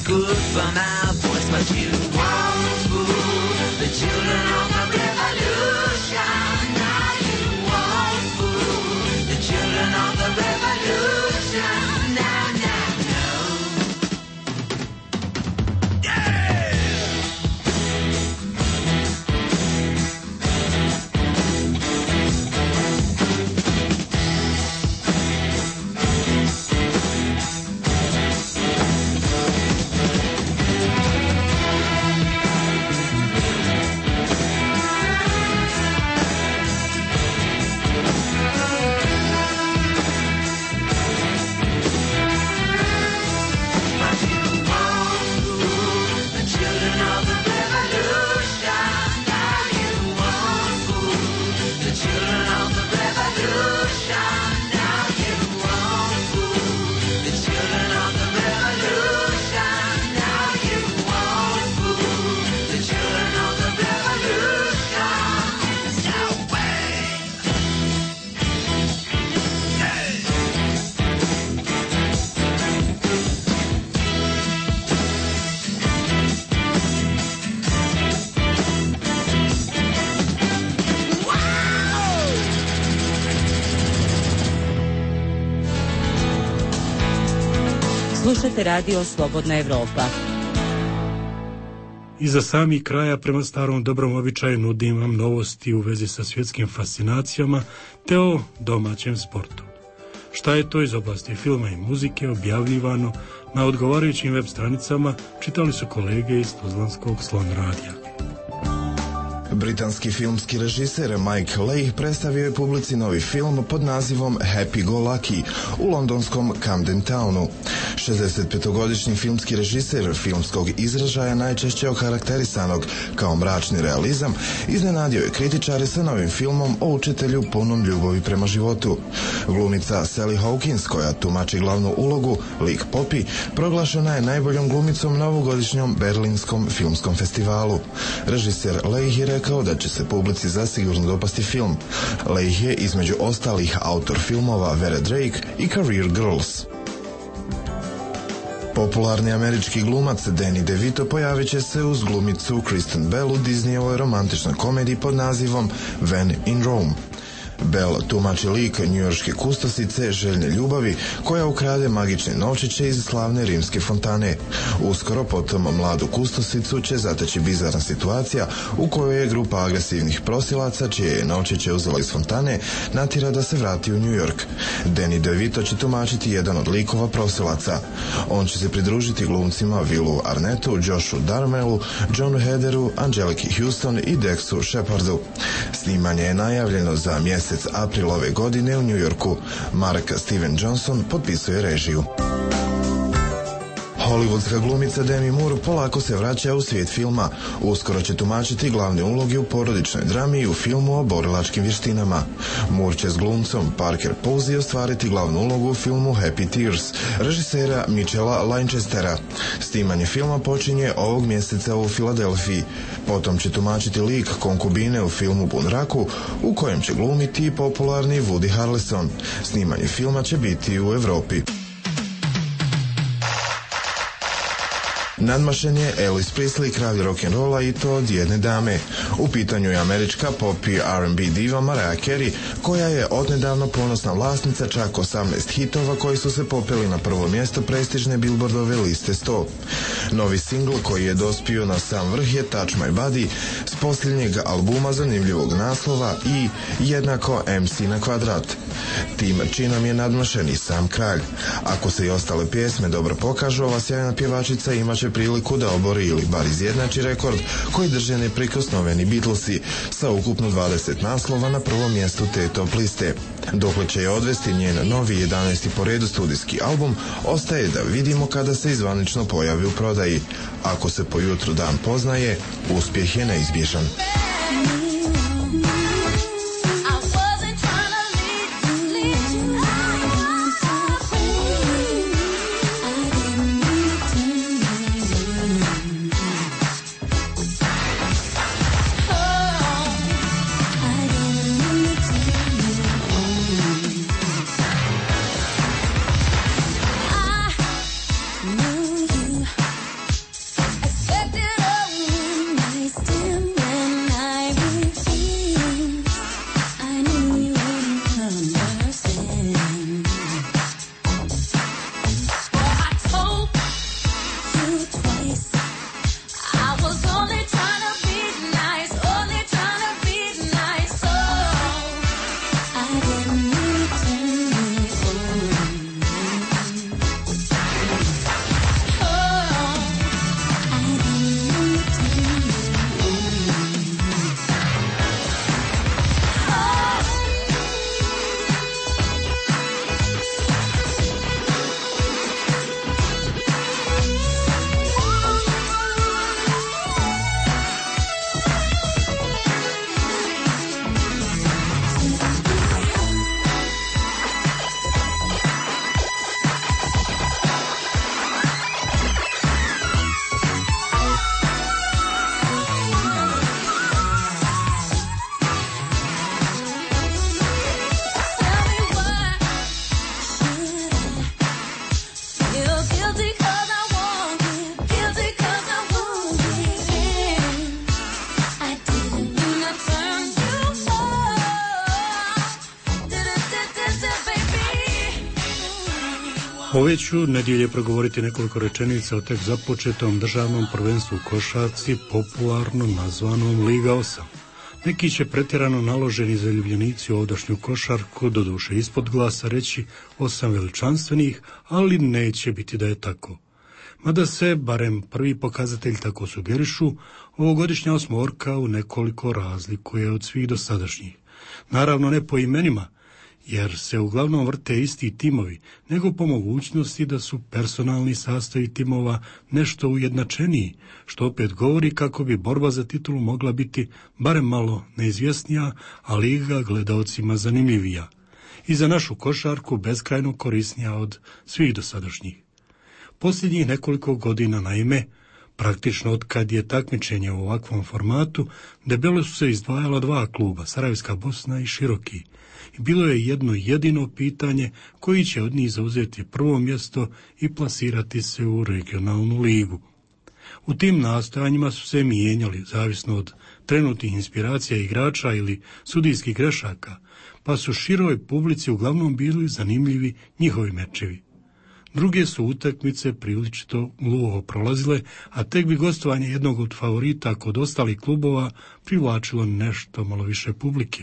good for my voice, but you won't fool the children of the revolution. Now you won't fool the children of the revolution. Now, now, no. Yeah!
Slušate radio Slobodna Evropa.
I za sami kraja, prema starom dobrom običaju, nudim vam novosti u vezi sa svjetskim fascinacijama te o domaćem sportu. Šta je to iz oblasti filma i muzike objavljivano na odgovarajućim web stranicama, čitali su kolege iz Tuzlanskog Slon radija.
Britanski filmski režiser Mike Leigh predstavio je publici novi film pod nazivom Happy Go Lucky u londonskom Camden Townu. šezdesetpetogodišnji filmski režiser filmskog izražaja, najčešće okarakterisanog kao mračni realizam, iznenadio je kritičare sa novim filmom o učitelju punom ljubavi prema životu. Glumica Sally Hawkins, koja tumači glavnu ulogu, lik Poppy, proglašena je najboljom glumicom na ovogodišnjom Berlinskom filmskom festivalu. Režiser Leigh je rekao da će se publici zasigurno dopasti film. Leigh je između ostalih autor filmova Vera Drake i Career Girls. Popularni američki glumac Danny DeVito pojavit će se uz glumicu Kristen Bell u Disneyovoj romantičnoj komediji pod nazivom When in Rome. Bell tumači lik njujorške kustosice željne ljubavi koja ukrade magične novčiće iz slavne rimske fontane. Uskoro potom mladu kustosicu će zateći bizarna situacija u kojoj je grupa agresivnih prosilaca, čije je novčiće uzela iz fontane, natjera da se vrati u New York. Danny DeVito će tumačiti jedan od likova prosilaca. On će se pridružiti glumcima Willu Arnettu, Joshu Darmelu, Johnu Hederu, Angeliki Houston i Dexu Shepardu. Snimanje je najavljeno za mjesec april ove godine u New Yorku. Mark Steven Johnson potpisuje režiju. Hollywoodska glumica Demi Moore polako se vraća u svijet filma. Uskoro će tumačiti glavne uloge u porodičnoj drami i u filmu o borilačkim vještinama. Moore će s glumcom Parker Posey ostvariti glavnu ulogu u filmu Happy Tears režisera Mitchella Lanchestera. Snimanje filma počinje ovog mjeseca u Filadelfiji. Potom će tumačiti lik konkubine u filmu Bunraku, u kojem će glumiti popularni Woody Harrelson. Snimanje filma će biti u Europi. Nadmašen je Elvis Presley, kralj rock'n'rolla, i to od jedne dame. U pitanju je američka pop i R and B diva Mariah Carey, koja je odnedavno ponosna vlasnica čak osamnaest hitova koji su se popeli na prvo mjesto prestižne Billboardove liste sto. Novi singl koji je dospio na sam vrh je Touch My Body s posljednjeg albuma zanimljivog naslova i jednako M C na kvadrat. Tim činom je nadmašen i sam kralj. Ako se i ostale pjesme dobro pokažu, ova sjajna pjevačica imaće priliku da obori ili bar izjednači rekord koji drže neprikosnoveni Beatlesi sa ukupno dvadeset naslova na prvom mjestu te top liste. Dokle će je odvesti njen novi jedanaesti po redu studijski album, ostaje da vidimo kada se izvanično pojavi u prodaji. Ako se po jutru dan poznaje, uspjeh je neizbježan.
Ove ću nedjelje progovoriti nekoliko rečenica o tek započetom državnom prvenstvu u košarci, popularno nazvanom Liga osam. Neki će pretjerano naloženi zaljubljenici u ovdašnju košarku, doduše ispod glasa, reći osam veličanstvenih, ali neće biti da je tako. Mada se, barem prvi pokazatelj tako sugerišu, ovogodišnja osmorka u nekoliko razlikuje od svih dosadašnjih. Naravno ne po imenima, jer se uglavnom vrte isti timovi, nego po mogućnosti da su personalni sastavi timova nešto ujednačeniji, što opet govori kako bi borba za titulu mogla biti barem malo neizvjesnija, a liga gledaocima zanimljivija. I za našu košarku beskrajno korisnija od svih dosadašnjih. Posljednjih nekoliko godina, naime, praktično od kad je takmičenje u ovakvom formatu, debelo su se izdvajala dva kluba, Sarajevska Bosna i Široki. I bilo je jedno jedino pitanje koji će od njih zauzeti prvo mjesto i plasirati se u regionalnu ligu. U tim nastojanjima su se mijenjali, zavisno od trenutnih inspiracija igrača ili sudijskih grešaka, pa su široj publici uglavnom bili zanimljivi njihovi mečevi. Druge su utakmice prilično gluho prolazile, a tek bi gostovanje jednog od favorita kod ostalih klubova privlačilo nešto malo više publike.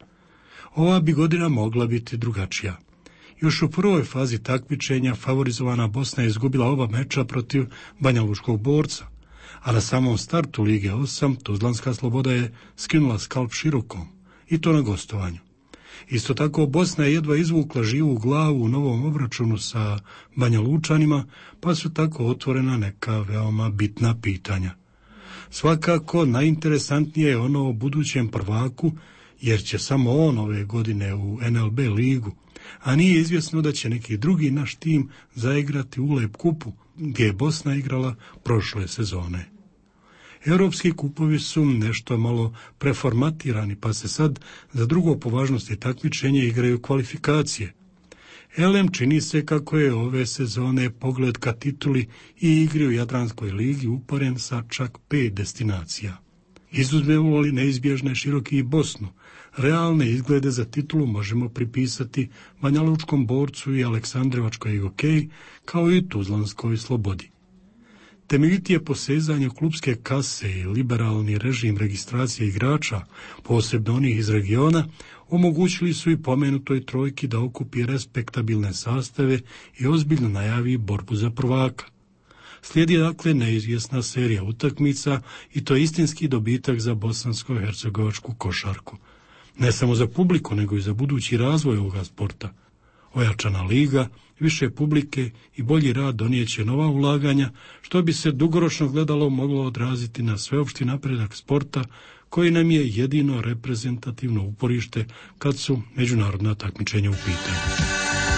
Ova bi godina mogla biti drugačija. Još u prvoj fazi takmičenja favorizovana Bosna je izgubila oba meča protiv Banjalučkog Borca, a na samom startu Lige osam Tuzlanska Sloboda je skinula skalp Širokom, i to na gostovanju. Isto tako Bosna je jedva izvukla živu glavu u novom obračunu sa Banjalučanima, pa su tako otvorena neka veoma bitna pitanja. Svakako najinteresantnije je ono o budućem prvaku, jer će samo on ove godine u en el be ligu, a nije izvjesno da će neki drugi naš tim zaigrati u Uleb kupu, gdje je Bosna igrala prošle sezone. Europski kupovi su nešto malo preformatirani, pa se sad za drugo po važnosti takmičenje igraju kvalifikacije. Elem čini se kako je ove sezone pogled ka tituli i igri u Jadranskoj ligi uporen sa čak pet destinacija. Izuzmemo li neizbježne Široki i Bosnu, realne izglede za titulu možemo pripisati Banjalučkom Borcu i Aleksandrevačkoj Hokej, kao i Tuzlanskoj Slobodi. Temeljitije posezanje klubske kase i liberalni režim registracije igrača, posebno onih iz regiona, omogućili su i pomenutoj trojki da okupi respektabilne sastave i ozbiljno najavi borbu za prvaka. Slijedi dakle neizvjesna serija utakmica i to je istinski dobitak za bosansko-hercegovačku košarku. Ne samo za publiku, nego i za budući razvoj ovoga sporta. Ojačana liga, više publike i bolji rad donijeće nova ulaganja, što bi se dugoročno gledalo moglo odraziti na sveopšti napredak sporta, koji nam je jedino reprezentativno uporište kad su međunarodna takmičenja u pitanju.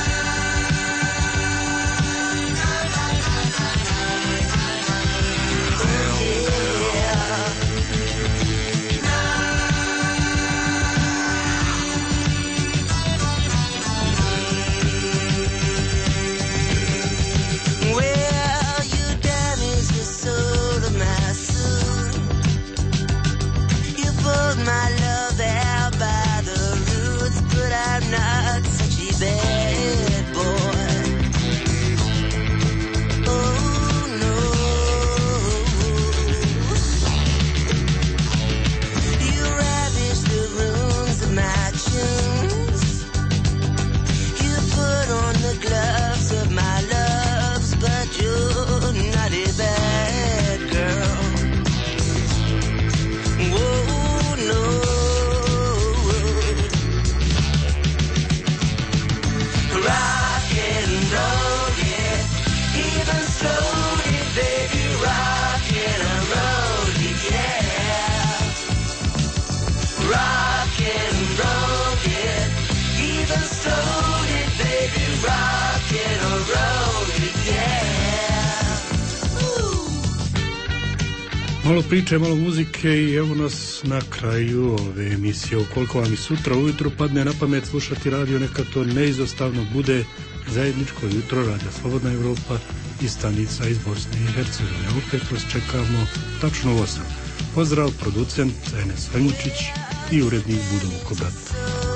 Malo priče, malo muzike i evo nas na kraju ove emisije. Ukoliko vam i sutra ujutro padne na pamet slušati radio, neka to neizostavno bude zajedničko jutro Radija Slobodna Evropa i stanica iz Bosne i Hercegovine. Opet vas čekamo tačno u osam. Pozdrav, producent Enes Vanjučić i urednik Budo Vukobrata.